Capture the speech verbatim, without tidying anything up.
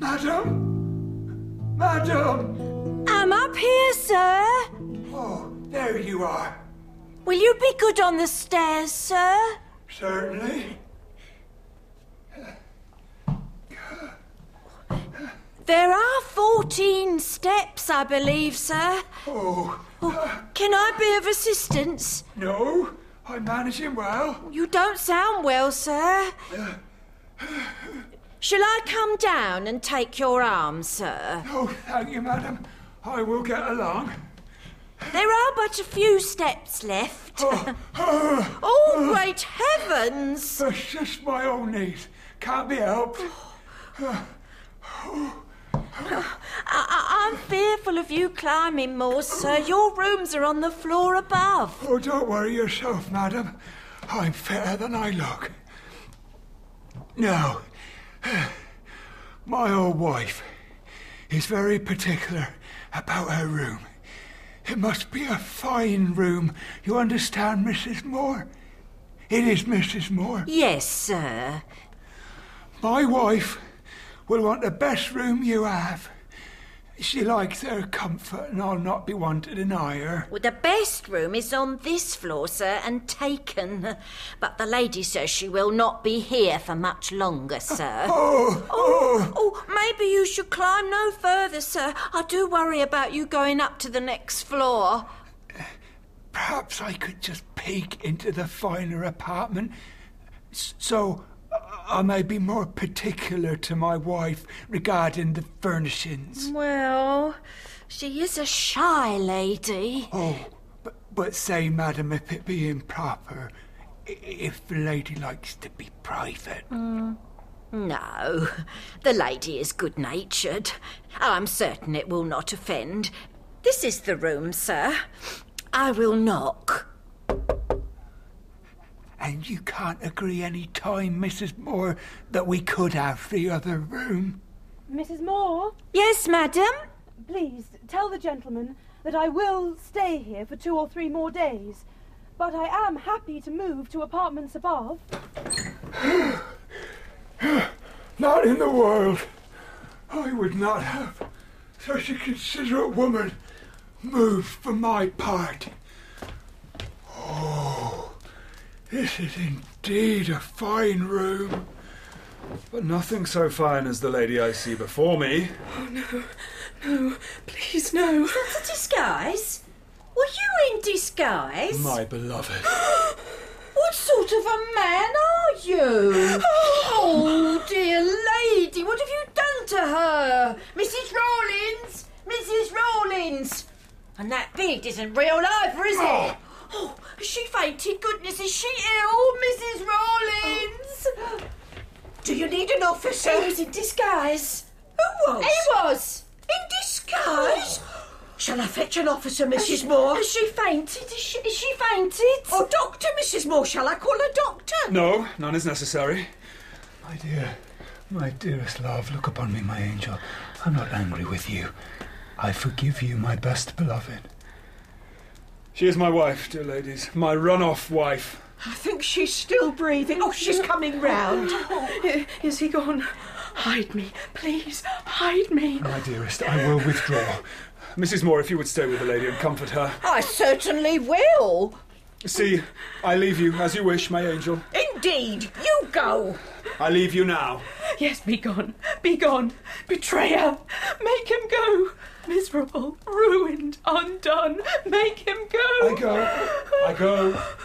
Madam? Madam? I'm up here, sir. Oh, there you are. Will you be good on the stairs, sir? Certainly. There are fourteen steps, I believe, sir. Oh. Oh, can I be of assistance? No, I'm managing well. You don't sound well, sir. Shall I come down and take your arm, sir? No, thank you, madam. I will get along. There are but a few steps left. Oh, oh, Oh, great heavens! It's just my own knees. Can't be helped. I, I, I'm fearful of you climbing more, sir. Your rooms are on the floor above. Oh, don't worry yourself, madam. I'm fitter than I look. Now, my old wife is very particular about her room. It must be a fine room. You understand, Missus Moore? It is, Missus Moore. Yes, sir. My wife will want the best room you have. She likes her comfort, and I'll not be one to deny her. Well, the best room is on this floor, sir, and taken. But the lady says she will not be here for much longer, sir. Oh, oh, oh, maybe you should climb no further, sir. I do worry about you going up to the next floor. Perhaps I could just peek into the finer apartment, so I may be more particular to my wife regarding the furnishings. Well, she is a shy lady. Oh, but, but say, madam, if it be improper, if the lady likes to be private. Mm. No, the lady is good-natured. I'm certain it will not offend. This is the room, sir. I will knock. And you can't agree any time, Missus Moore, that we could have the other room? Missus Moore? Yes, madam? Please, tell the gentleman that I will stay here for two or three more days, but I am happy to move to apartments above. Not in the world. I would not have such a considerate woman move for my part. Oh, this is indeed a fine room. But nothing so fine as the lady I see before me. Oh, no, no, please, no. Is that a disguise? Were you in disguise? My beloved. What sort of a man are you? Oh, dear lady, what have you done to her? Missus Rawlins! Missus Rawlins! And that beard isn't real either, is it? Oh, has she fainted? Goodness, is she ill, Missus Rawlins? Oh. Do you need an officer? He was in disguise. Who was? He was. In disguise? Shall I fetch an officer, Missus Moore? Has she fainted? Is she, is she fainted? Oh, doctor, Missus Moore. Shall I call a doctor? No, none is necessary. My dear, my dearest love, look upon me, my angel. I'm not angry with you. I forgive you, my best beloved. She is my wife, dear ladies. My run-off wife. I think she's still breathing. Oh, she's coming round. Is he gone? Hide me, please, hide me. My dearest, I will withdraw. Missus Moore, if you would stay with the lady and comfort her. I certainly will. See, I leave you as you wish, my angel. Indeed, you go. I leave you now. Yes, be gone, be gone. Betrayer, make him go. Miserable, ruined, undone, make him go. I go, I go.